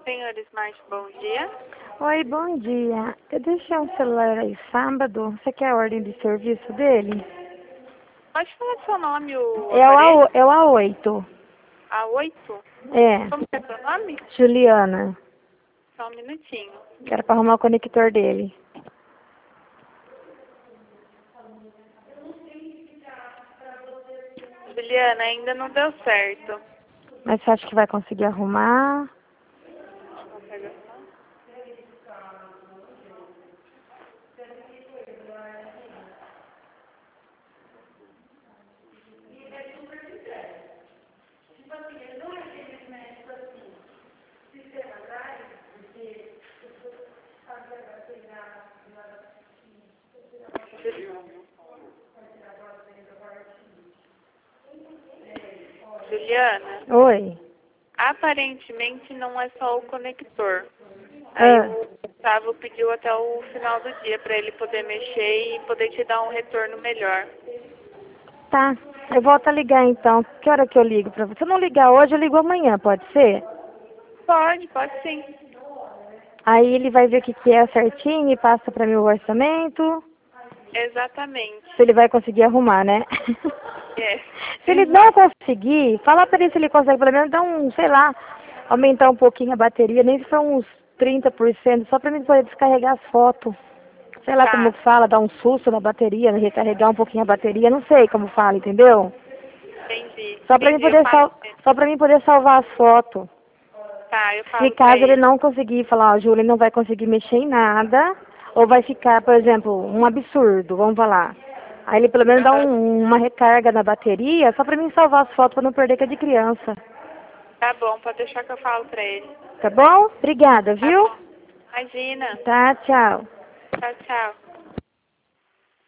Senhor Smart, bom dia. Oi, bom dia. Eu deixei um celular aí sábado. Você quer a ordem de serviço dele? Pode falar seu nome, o É aparelho? o A8. A8? É, Como que é seu nome? Juliana. Só um minutinho. Era pra arrumar o conector dele. Juliana, ainda não deu certo. Mas você acha que vai conseguir arrumar? Consegue arrumar? Juliana, Oi. aparentemente não é só o conector. Aí Ah, o Gustavo pediu até o final do dia para ele poder mexer e poder te dar um retorno melhor. tá. Eu volto a ligar então. Que hora que eu ligo pra você? Se eu não ligar hoje, eu ligo amanhã, pode ser? Pode sim. Aí ele vai ver o que que é certinho e passa pra mim o orçamento. Exatamente. Se ele vai conseguir arrumar, né? É. Se ele não conseguir, fala pra ele se ele consegue pelo menos dar um, sei lá, aumentar um pouquinho a bateria, nem se for uns 30%, só pra mim poder descarregar as fotos. Sei lá como Tá, fala, dar um susto na bateria, recarregar um pouquinho a bateria, não sei como fala, entendeu? entendi. Só pra mim Entendi, eu poder, falo com ele. só pra mim poder salvar as fotos. Tá, eu Se falo pra caso ele ele. não conseguir falar, ó, Júlia, ele não vai conseguir mexer em nada, ou vai ficar, por exemplo, um absurdo, vamos falar. Aí ele pelo menos dá Aham. uma recarga na bateria, só pra mim salvar as fotos pra não perder que é de criança. Tá bom, pode deixar que eu falo pra ele. Tá bom? Obrigada, Tá viu? bom. Imagina. Tá, tchau. Tchau, tchau.